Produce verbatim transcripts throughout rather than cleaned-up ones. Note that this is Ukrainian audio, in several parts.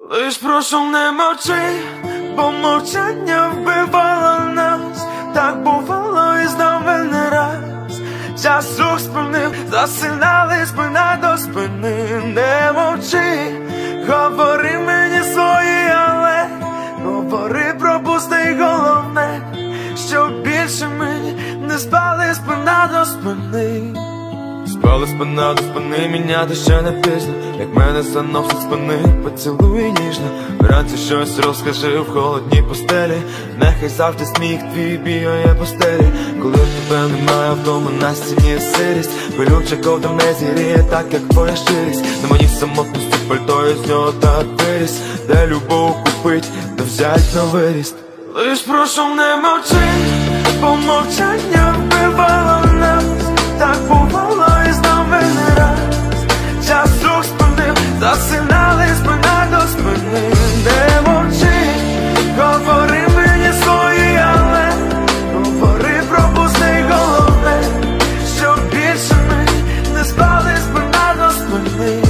Лиш прошу, не мовчи, бо мовчання вбивало нас. Так бувало і з нами не раз. Час рух спинив, засинали спина до спини. Не мовчи, говори мені свої, але говори, пропусти головне, що більше мені не спали спина до спини. Спали спина до спини, міняти ще не пізно. Як мене заносить спини, поцілуй ніжно. Вранці щось розкажи в холодній постелі. Нехай завжди сміх твій бігає по стелі. Коли тебе немає вдома, на стіні сирість. Пилюча ковдра не зігріє так, як твоя щирість. На моїй самотності пальто, з нього так виріс. Де любов купить, де взять на виріст. Лиш прошу, не мовчи, бо мовчання вбивало нас. Так бувало і з нами не раз. Час рух спинив, засинали спина до спини. Не мовчи, говори мені свої, але говори, пропусти головне, що більше мені не спали спина до спини.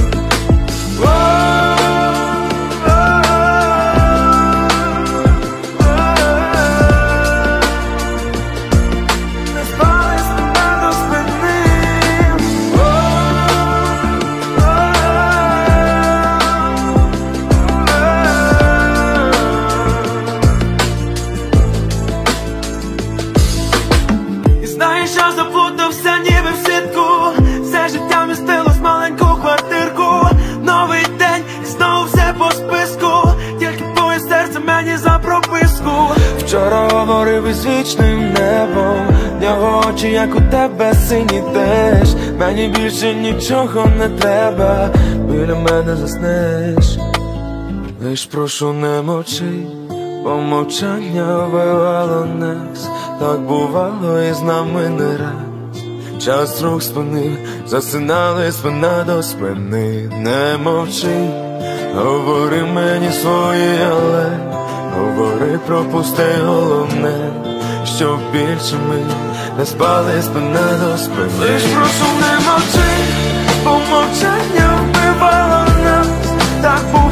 Знаєш, я заплутався ніби в сітку. Все життя вмістилось в маленьку квартирку. Новий день і знову все по списку. Тільки твоє серце мені за прописку. Вчора говорив із вічним небом. В нього очі, як у тебе, сині теж. Мені більше нічого не треба. Біля мене заснеш. Лиш прошу, не мовчи, бо мовчання вбивало нас. Так бувало і з нами не раз. Час рух спинив, засинали спина до спини. Не мовчи, говори мені свої, але говори, пропусти головне, що більше ми не спали спина до спини. Лиш прошу, не мовчи, бо мовчання вбивало нас. Так бувало